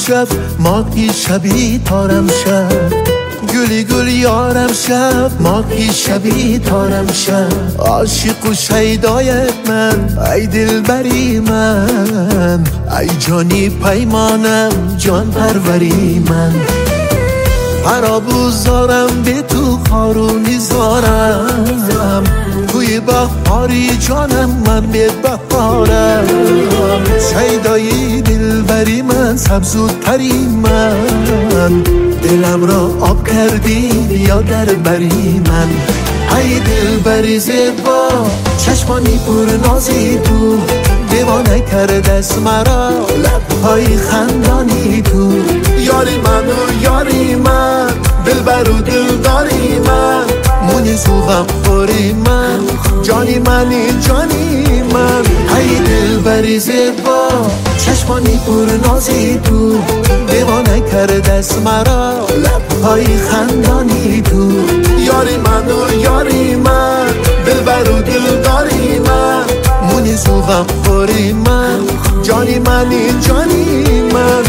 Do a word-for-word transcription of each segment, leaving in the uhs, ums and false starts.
شب ماهی شبی تارم شب گلی گل یارم شب ماهی شبی تارم شب عاشق و شیدایت من ای دلبری من ای جانی پیمانم جان پروری من پرابوزارم به تو خارونی زارم توی بهاری جانم من به بهارم شیدایی دلبری من سبزوتری من دلم را آب کردی یا در بری من ای دلبری زیبا چشمانی پر نازی تو دیوانه کرده است مرا لبهای خندانی تو یاری من و یاری من دلبر و دلداری من مونی سوغم خوری من جانی منی جانی من ای دلبری زیبا چشمانی پر نازی تو دیوانه کرده است مرا لبهای خندانی تو یاری من و یاری من دلبر و دلداری من مونی سوغم خوری من جانی منی جانی من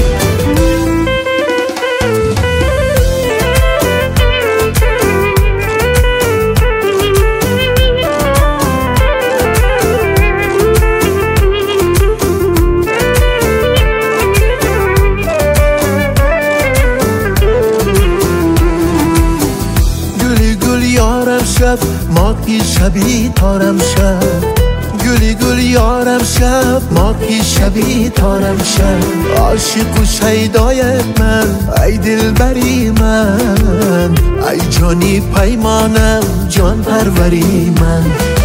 شب ماهی شبی تارم شب گلی گل یارم شب ماهی شبی تارم شب عاشق و شیدایت من ای دلبری من ای جانی پیمانم جان پروری من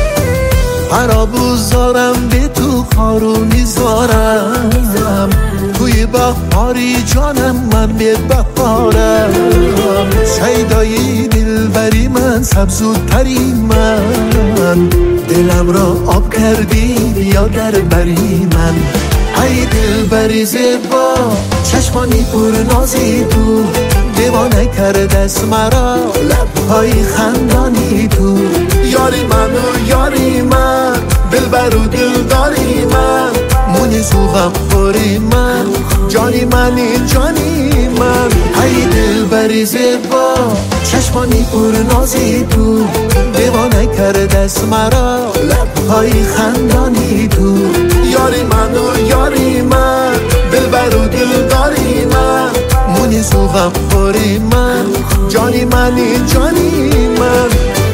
پرابوزارم به تو خارونی زارم توی بهاری جانم من به بهارم شیدایی دلبری من سبزوتری من دلم را آب کردی یا در بری من ای دلبری زیبا چشمانی پر نازی تو دیوانه کرده است مرا لبهای خندانی تو یاری من و یاری من دلبر و دلداری من مونی سوغم خوری من جانی منی جانی من ای دلبری زیبا چشمانی پر نازی تو دیوانه کرده است مرا لبهای خندانی تو یاری من و یاری من دلبر و دلداری من مونی سوغم خوری من جانی منی جانی من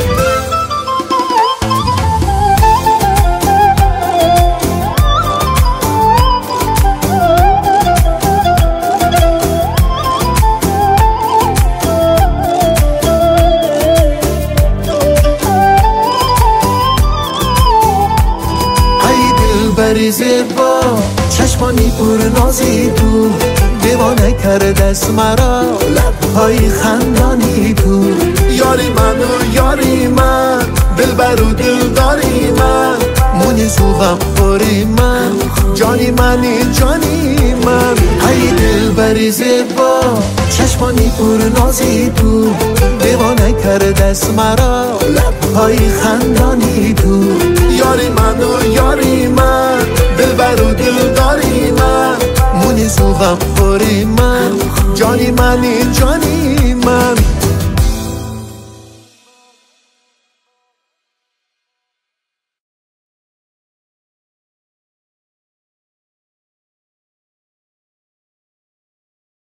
دلبری زیبا چشمانی پر نازی تو دیوانه کرده است مرا لبهای خندانی تو یاری من و یاری من دلبر و دلداری من مونی سوغم خوری من جانی منی جانی من ای دلبری زیبا چشمانی پر نازی تو دیوانه کرده است مرا لبهای خندانی تو یاری من و یاری من دلبر و دلداری من مونی سوغم خوری من جانی منی جانی